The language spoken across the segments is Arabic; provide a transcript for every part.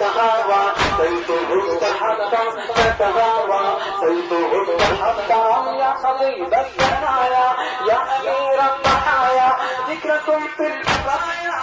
تتهاوى سيفه تحطم تتهاوى سيفه تحطم يا خطيب الثنايا يا أمير الضحايا ذكركم في البرايا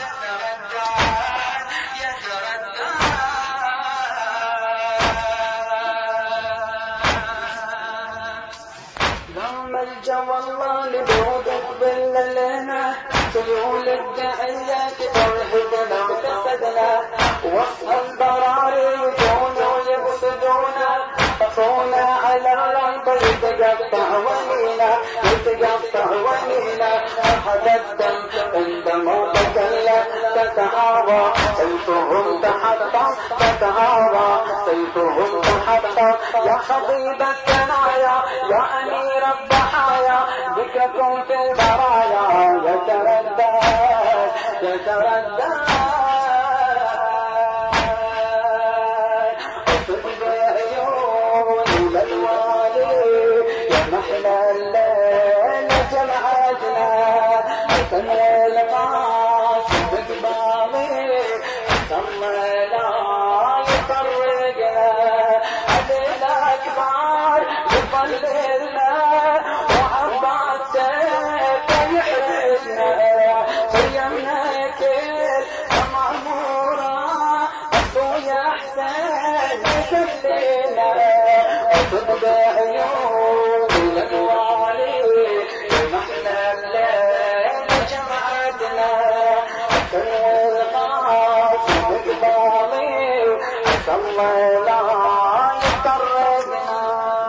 ملجأ والله لبعدك بالليلنا سيول الدعيات ترهبنا وتفدنا وسط البراري يجون ويبسدون خطونا على الرب يتقطع ولينا يتقطع ولينا أخذ الدم عندما تكلم تتهاوى سيفهم تحطم تتهاوى سيفهم تحطم يا خطيب الثنايا يا أمير الضحايا ذكركم في البرايا يتردد يتردد محلى الليل جمعتنا وكنا القاس بقبالي ثم لا يفرقنا علينا كبار يضللنا وعباد سيف يحرسنا سيمنا كل معمورة أخويا حسين يكفينا وتبقى عيون الله لا يقربنا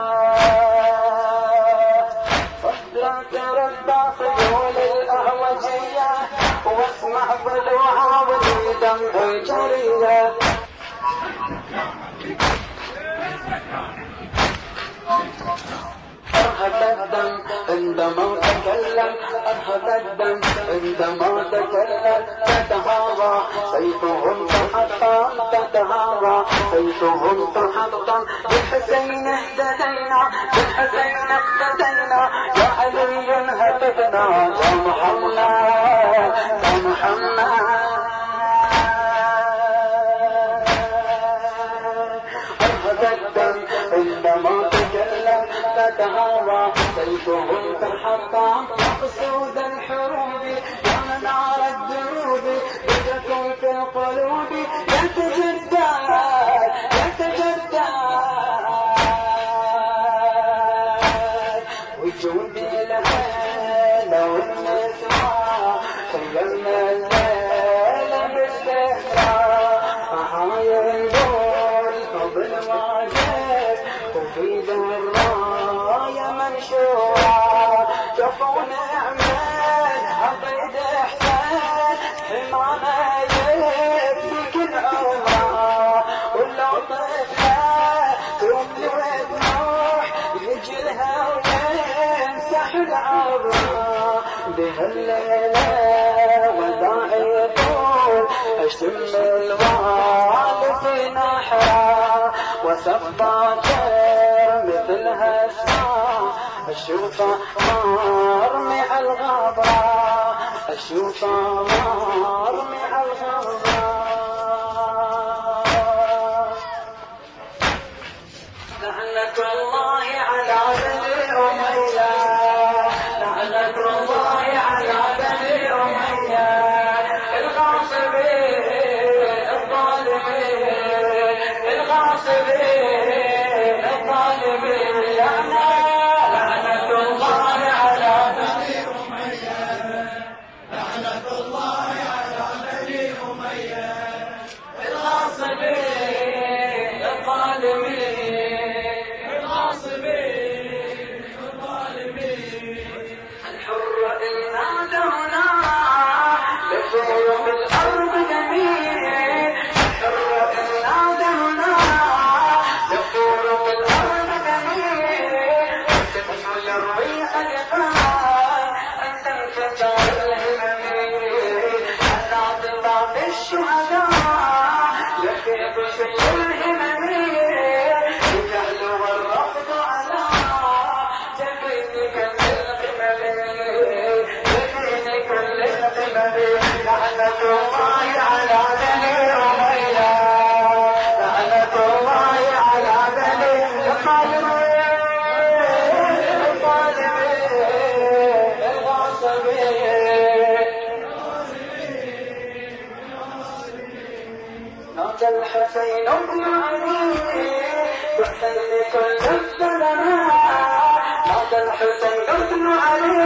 فضلك ربا خيول الأهوجية واسمع ضلوعها ودمع جرية أرهب الدم عندما تكلم أرهب الدم عندما تكلم تتهاوى سيفهم تحطم تتهاوى سيفهم تحطم بالحسين اهتدينا بالحسين اهتدينا يا علي هتفنا يا محمد يا محمد عندما تكلم تتهاوى سيفهم تحطم أسود الحروب يا منار الدروب ذكركم في القلوب يتجدد يتجدد وجودي لها والنسوى خيمنا الليل بالاستهزاء أحايا بالواجب وفي الراية منشورة شوفوا نعمل عبيد احسان حمامة يبكي كل عمره ولو طفلة تملي وتنوح يجلها ويمسح العبرة بهالليلة وداعي يطول اشتم الوالد في نحرة وسفاكر مثلها الساعة اشوفه مرمي على الغبرة اشوفه مرمي على الغبرة لعنة الله على بني أمية لعنة الله على بني أمية الغاصبين الظالمين الغاصبين الظالمين لعنة الله على بني أمية لعنة الله على بني أمية الغاصبين الظالمين الغاصبين الظالمين الحر إن نادونا لفوق الأرض جميل الحر إن نادونا لفوق الأرض جميل تدخل الريح اليقان أنت انفجار الهممين العاطفة في الشهداء يفيض شكل الهممين الجهل والرفض على جبين كل القمم جبين كل القمم لعنة الله على بني أمية مات الحسين بن علي بعثا لكل الظلماء مات الحسين بن علي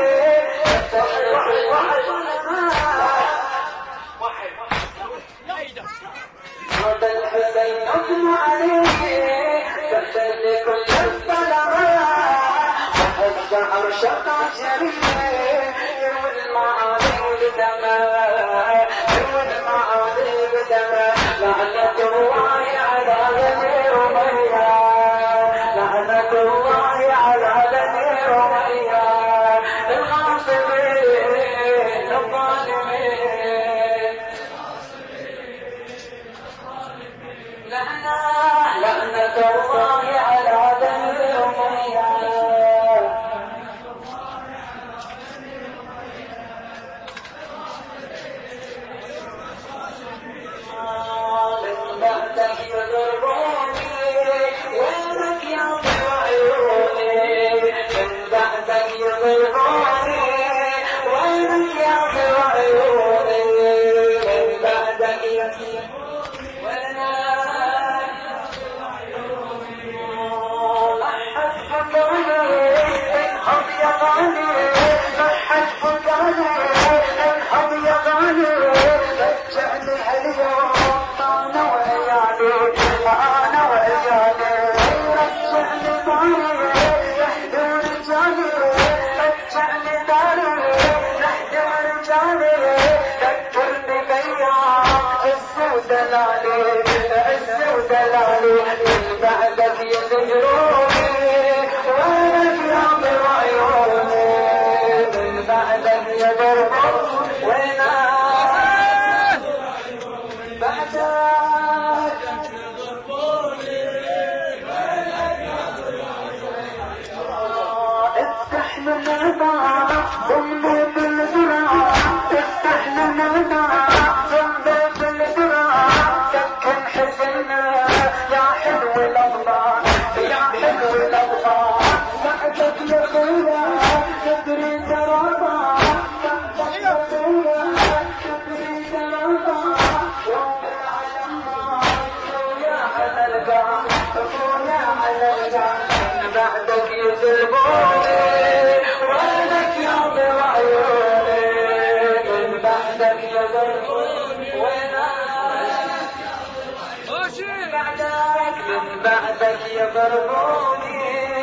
مات الحسين بن علي بعثا لكل الظلماء وهز عرش الشريف يروي المعاني بدماء يروي المعاني بدماء لعنة الله على بني أمية لعنة الله على بني أمية الغاصبين الظالمين لعنة الله على بني أمية بعدك يذكروني وينك يعطي عيوني من بعدك يذكروني وينك بعدك افتح لنا باب ضمي بالزراع افتح لنا باب ضمي بالزراع سكن حزننا يا حلو الأضلاع يا حلو الأضلاع بعدك يا خويا تدري ترضى بعدك يا خويا تدري ترضى يوم العلم خويا على القاع خويا على القاع بعدك يسلموني وينك يا ضر عيوني من بعدك يسلموني وينك من بعدك يضربوني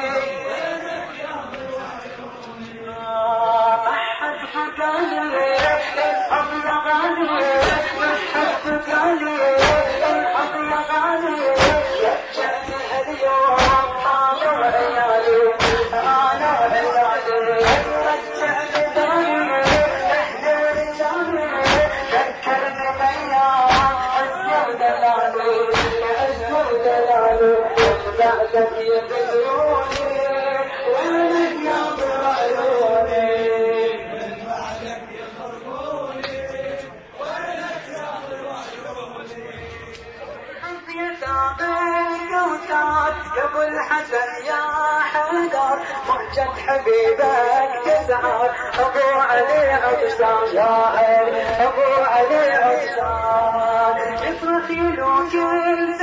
ما حد حكالي الحب يا غالي ما حد حكالي الحب يا غالي رجعني هاليوم انا وعيالي انا وعيالي رجعني داري اهدي رجالي ذكرني بايام الزود العلي بعدك يذكروني وينك يا ضر عيوني من بعدك يضربوني وينك يا ضر عيوني انت يا سابق وسعد يا ابو الحسن يا حيدر مهجة حبيبك تسعد ابو علي عطشان يا عين ابو علي عطشان يصرخ له كل